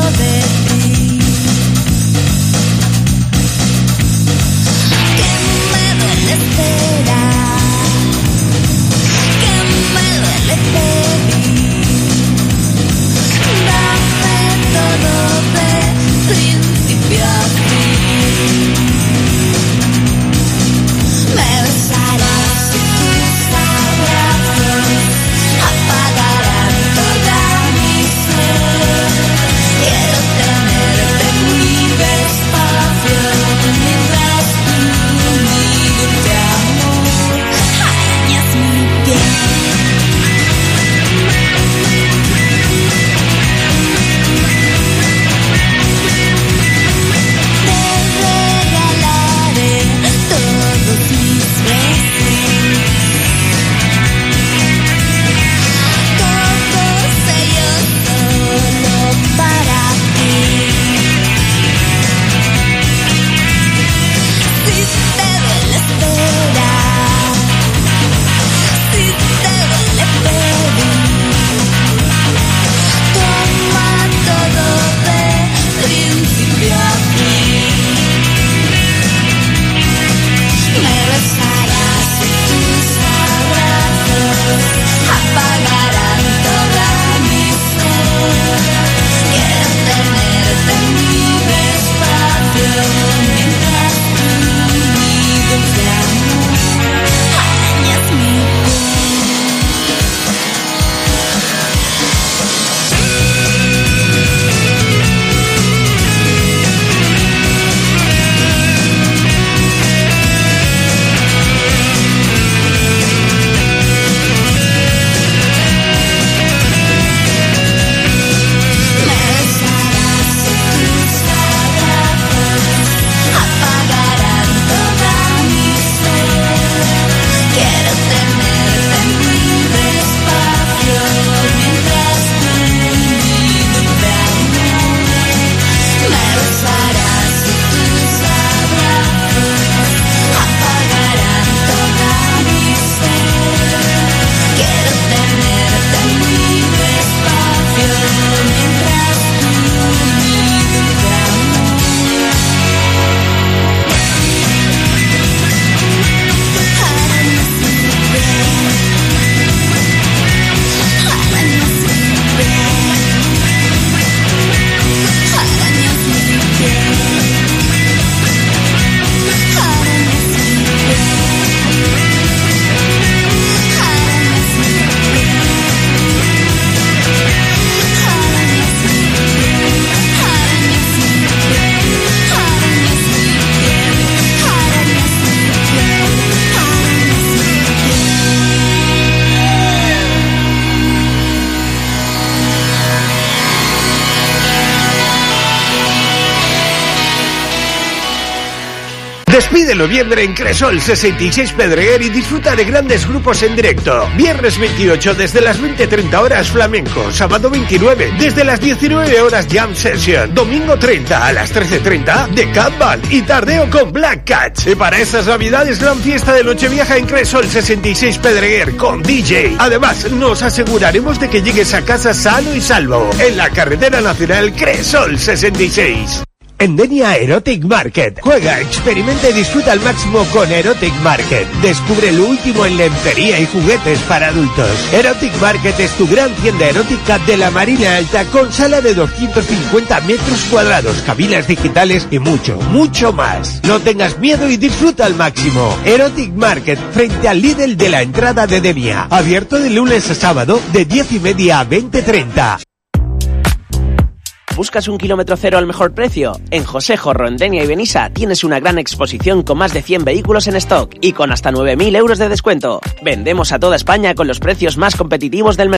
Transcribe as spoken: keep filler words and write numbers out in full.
Despide noviembre en Cresol sesenta y seis Pedreguer y disfruta de grandes grupos en directo. Viernes veintiocho desde las veinte treinta horas flamenco. Sábado veintinueve desde las diecinueve horas jam session. Domingo treinta a las trece treinta de Catman y tardeo con Black Cats. Y para estas navidades gran fiesta de Nochevieja en Cresol sesenta y seis Pedreguer con D J. Además nos aseguraremos de que llegues a casa sano y salvo. En la carretera nacional Cresol sesenta y seis. En Denia Erotic Market. Juega, experimenta y disfruta al máximo con Erotic Market. Descubre lo último en lencería y juguetes para adultos. Erotic Market es tu gran tienda erótica de la Marina Alta con sala de doscientos cincuenta metros cuadrados, cabinas digitales y mucho, mucho más. No tengas miedo y disfruta al máximo. Erotic Market frente al Lidl de la entrada de Denia. Abierto de lunes a sábado de diez y media a veinte treinta. ¿Buscas un kilómetro cero al mejor precio? En José Jorro, en Denia y Benissa tienes una gran exposición con más de cien vehículos en stock y con hasta nueve mil euros de descuento. Vendemos a toda España con los precios más competitivos del mercado.